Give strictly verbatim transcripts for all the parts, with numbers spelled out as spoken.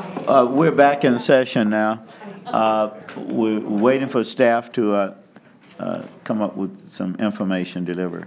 Uh, we're back in session now. Uh, we're waiting for staff to uh, uh, come up with some information delivered.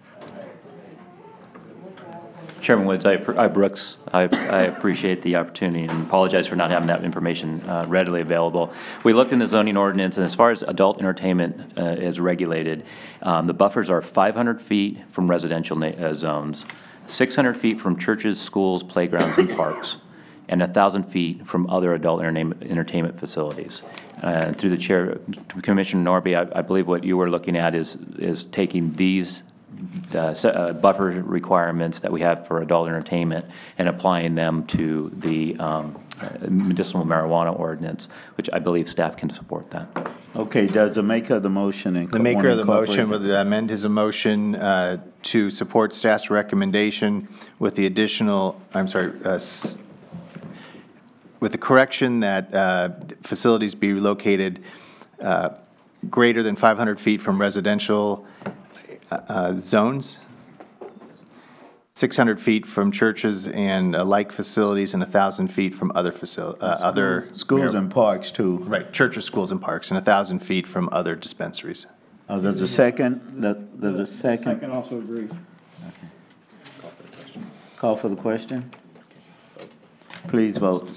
Chairman Woods, I, I Brooks, I, I appreciate the opportunity and apologize for not having that information uh, readily available. We looked in the zoning ordinance, and as far as adult entertainment uh, is regulated, um, the buffers are five hundred feet from residential na uh, zones, six hundred feet from churches, schools, playgrounds, and parks, and one thousand feet from other adult entertainment, entertainment facilities. Uh, through the chair, Commissioner Norby, I, I believe what you were looking at is, is taking these Uh, uh, buffer requirements that we have for adult entertainment and applying them to the um, medicinal marijuana ordinance, which I believe staff can support that. Okay, does the maker of the motion and the maker of the motion would amend his motion uh, to support staff's recommendation with the additional, I'm sorry, uh, with the correction that uh, facilities be located uh, greater than five hundred feet from residential Uh, zones, six hundred feet from churches and uh, like facilities, and one thousand feet from other facil uh, other schools and parks too. Right, churches, schools, and parks, and one thousand feet from other dispensaries. Oh, there's a second. There's a second. Second also agrees. Okay. Call for the question. Please vote.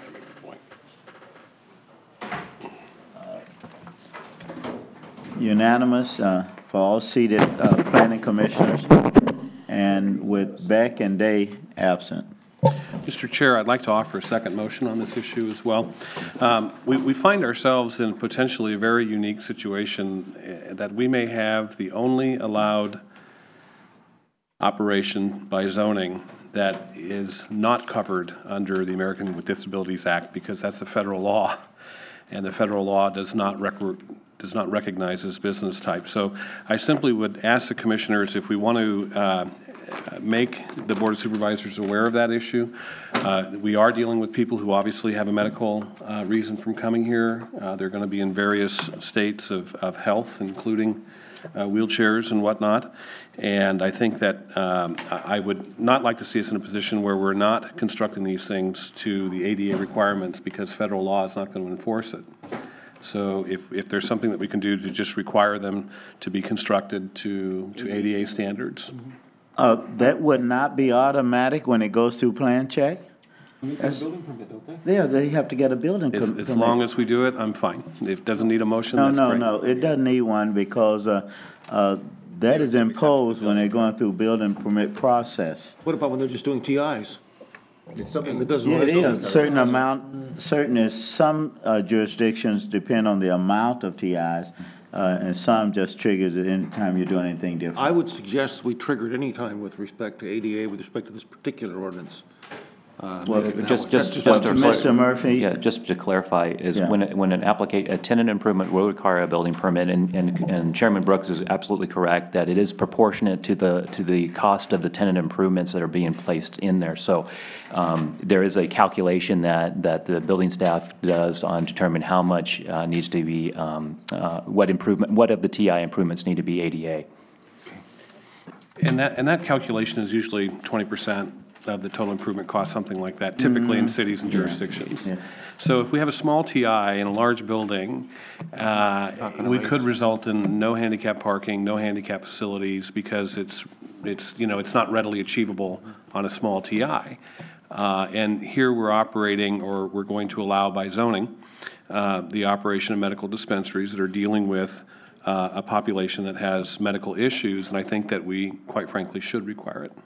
Unanimous. Uh, for all seated uh, planning commissioners, and with Beck and Day absent. Mister Chair, I'd like to offer a second motion on this issue as well. Um, we, we find ourselves in potentially a very unique situation uh, that we may have the only allowed operation by zoning that is not covered under the American with Disabilities Act, because that's a federal law, and the federal law does not record does not recognize this business type. So I simply would ask the commissioners if we want to uh, make the Board of Supervisors aware of that issue. Uh, we are dealing with people who obviously have a medical uh, reason from coming here. Uh, they're going to be in various states of, of health, including uh, wheelchairs and whatnot. And I think that um, I would not like to see us in a position where we're not constructing these things to the A D A requirements because federal law is not going to enforce it. So if, if there's something that we can do to just require them to be constructed to, to A D A standards. Uh, that would not be automatic when it goes through plan check? That's, building permit, don't they? Yeah, they have to get a building as, permit. As long as we do it, I'm fine. If it doesn't need a motion, no, that's no, great. No, no, it doesn't need one because uh, uh, that is imposed when they're going through building permit process. What about when they're just doing T Is? It's something that doesn't. Yeah, it is. Certain amount, certain is some uh, jurisdictions depend on the amount of T Is, uh, and some just triggers it anytime you're doing anything different. I would suggest we trigger it any time with respect to A D A, with respect to this particular ordinance. Uh, well, just, just, just, just to Mister Murphy. Yeah, just to clarify, is yeah. when when an application, a tenant improvement will require a building permit, and, and and Chairman Brooks is absolutely correct that it is proportionate to the to the cost of the tenant improvements that are being placed in there. So um, there is a calculation that that the building staff does on determine how much uh, needs to be um, uh, what improvement, what of the T I improvements need to be A D A. And that and that calculation is usually twenty percent. Of the total improvement cost, something like that, typically mm-hmm. in cities and jurisdictions. Yeah. Yeah. So if we have a small T I in a large building, uh, we could result in no handicap parking, no handicap facilities, because it's, it's you know, it's not readily achievable on a small T I. Uh, and here we're operating, or we're going to allow by zoning, uh, the operation of medical dispensaries that are dealing with uh, a population that has medical issues, and I think that we, quite frankly, should require it.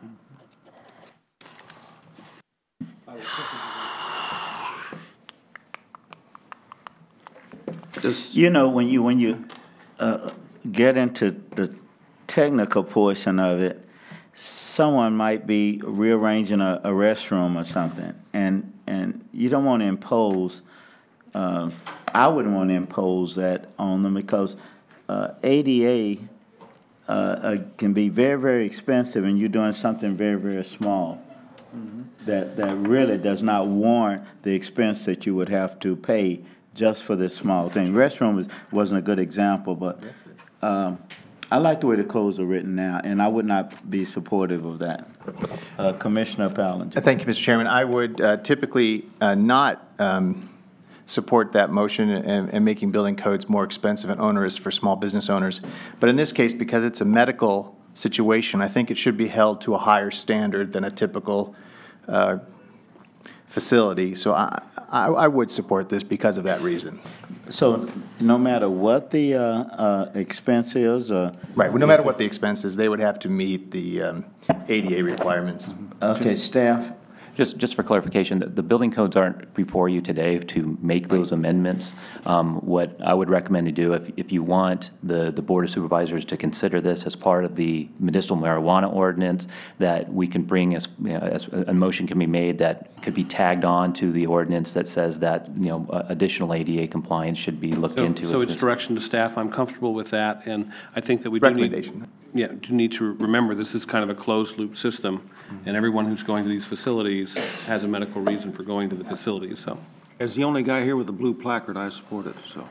You know, when you when you uh, get into the technical portion of it, someone might be rearranging a, a restroom or something, and and you don't want to impose. Uh, I wouldn't want to impose that on them because uh, A D A uh, uh, can be very very expensive, and you're doing something very very small. Mm-hmm. That that really does not warrant the expense that you would have to pay just for this small thing. Restroom was, wasn't a good example, but um, I like the way the codes are written now, and I would not be supportive of that. Uh, Commissioner Palinger. Thank you, Mister Chairman. I would uh, typically uh, not um, support that motion and, and making building codes more expensive and onerous for small business owners. But in this case, because it's a medical situation, I think it should be held to a higher standard than a typical uh, facility. So I, I, I would support this because of that reason. So no matter what the uh, uh, expense is, uh, Right. Well, no matter what the expense is, they would have to meet the um, A D A requirements. okay, staff? Just, just for clarification, the, the building codes aren't before you today to make those amendments. Um, what I would recommend to do, if, if you want the, the Board of Supervisors to consider this as part of the medicinal marijuana ordinance, that we can bring as, you know, as a motion can be made that could be tagged on to the ordinance that says that, you know, uh, additional A D A compliance should be looked So, into. so as it's this- direction to staff. I'm comfortable with that, and I think that we do need. Recommendation. Yeah, do need to remember, this is kind of a closed-loop system, and everyone who's going to these facilities has a medical reason for going to the facilities, so. As the only guy here with a blue placard, I support it, so.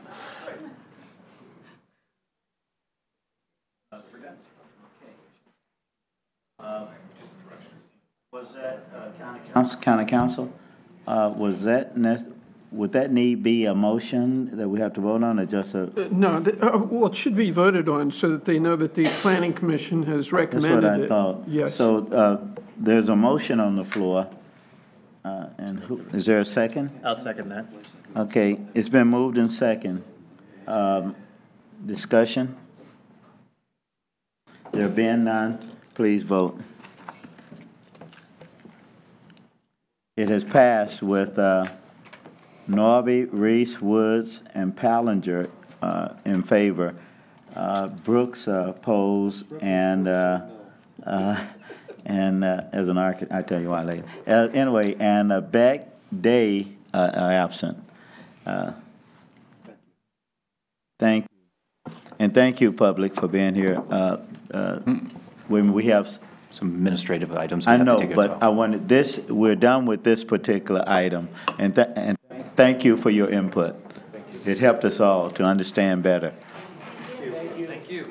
Was that uh, county council? County council? Uh, Was that, nec- would that need be a motion that we have to vote on, or just a? No, the- uh, well, it should be voted on so that they know that the planning commission has That's recommended what it. I thought. Yes. So uh, there's a motion on the floor. Uh, And who, is there a second? I'll second that. Okay, it's been moved in second. Um, Discussion? There being none, please vote. It has passed with uh, Norby, Reese, Woods, and Pallinger uh, in favor. Uh, Brooks uh, opposed, and, uh, uh, and uh, as an architect, I'll tell you why later. Uh, Anyway, and uh, Beck, Day uh, are absent. Uh, Thank you. And thank you, public, for being here. Uh, uh, When we have, Some administrative items. we I have to know, take as but well. I wanted this, we're done with this particular item. And, th- and thank you for your input. It helped us all to understand better. Thank you.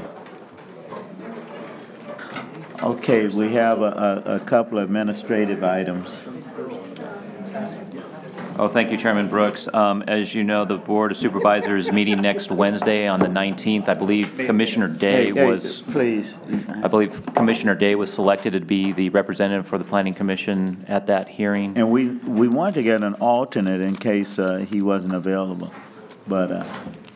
Okay, we have a, a, a couple of administrative items. Oh, thank you, Chairman Brooks. Um, As you know, the Board of Supervisors is meeting next Wednesday on the nineteenth. I believe Commissioner Day Hey, hey, was, Please. I believe Commissioner Day was selected to be the representative for the Planning Commission at that hearing. And we, we wanted to get an alternate in case uh, he wasn't available, but uh,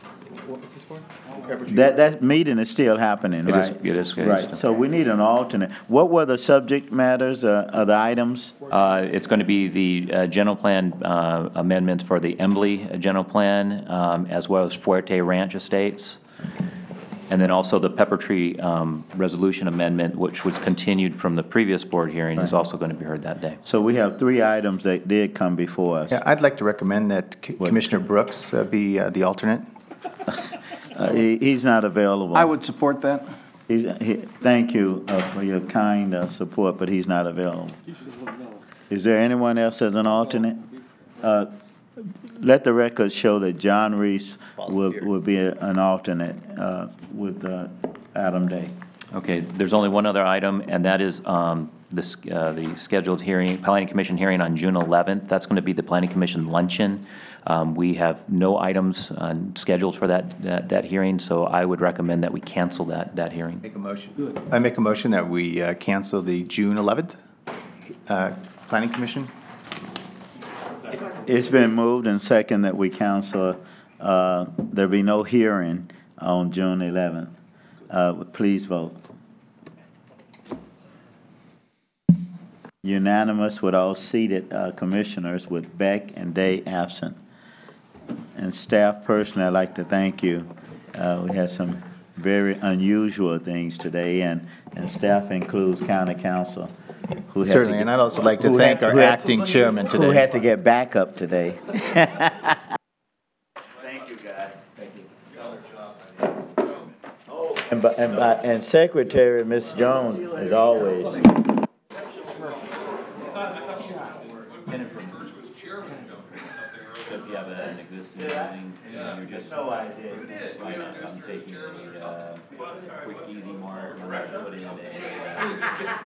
that, that meeting is still happening, It is- right? it is- it is Right, still- so we need an alternate. What were the subject matters uh, of the items? Uh, It's going to be the uh, general plan uh, amendments for the Embley uh, general plan, um, as well as Fuerte Ranch Estates. And then also the Pepper Tree um, resolution amendment, which was continued from the previous board hearing, is also going to be heard that day. So we have three items that did come before us. Yeah, I'd like to recommend that C- Commissioner Brooks uh, be uh, the alternate. Uh, he- He's not available. I would support that. He's- he- Thank you uh, for your kind uh, support, but he's not available. Is there anyone else as an alternate? Uh, Let the record show that John Reese will, will be a- an alternate uh, with uh, Adam Day. Okay, there's only one other item, and that is um, this, uh, the scheduled hearing, Planning Commission hearing on June eleventh. That's going to be the Planning Commission luncheon. Um, We have no items uh, scheduled for that, that that hearing, so I would recommend that we cancel that, that hearing. Make a motion. I make a motion that we uh, cancel the June eleventh uh, Planning Commission. It's been moved and second that we counsel, uh, there be no hearing on June eleventh. Uh, Please vote. Unanimous with all seated uh, commissioners with Beck and Day absent. And staff personally, I'd like to thank you. Uh, We had some very unusual things today, and, and staff includes county council. who had to Certainly, get- and I'd also like to who thank had- our who had- acting chairman Who today. had to get backup today. Thank you, guys. Thank you. And, by- and, by- and Secretary, Miz Jones, as always. So if you have an existing building, you're just. No idea. I'm taking a, uh, quick, easy mark, and put in a, uh,